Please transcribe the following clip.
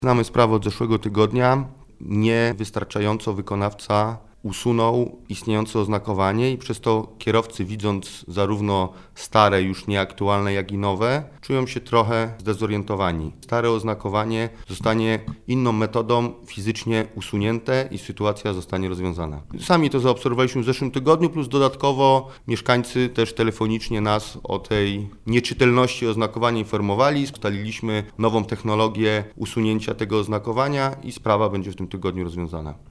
Znamy sprawę od zeszłego tygodnia. Niewystarczająco wykonawca usunął istniejące oznakowanie i przez to kierowcy, widząc zarówno stare, już nieaktualne, jak i nowe, czują się trochę zdezorientowani. Stare oznakowanie zostanie inną metodą fizycznie usunięte i sytuacja zostanie rozwiązana. Sami to zaobserwowaliśmy w zeszłym tygodniu, plus dodatkowo mieszkańcy też telefonicznie nas o tej nieczytelności oznakowania informowali. Ustaliliśmy nową technologię usunięcia tego oznakowania i sprawa będzie w tym tygodniu rozwiązana.